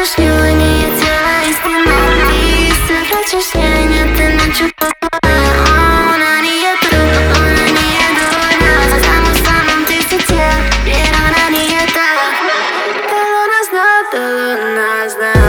vraćaš nju i nije cijela istina. Ti se vraćaš njej, ja te neću pokoja. Ona nije tu, ona nije dovoljna. Samo sa mnom ti si cijel, jer ona nije ta. Da li ona zna, da li ona zna.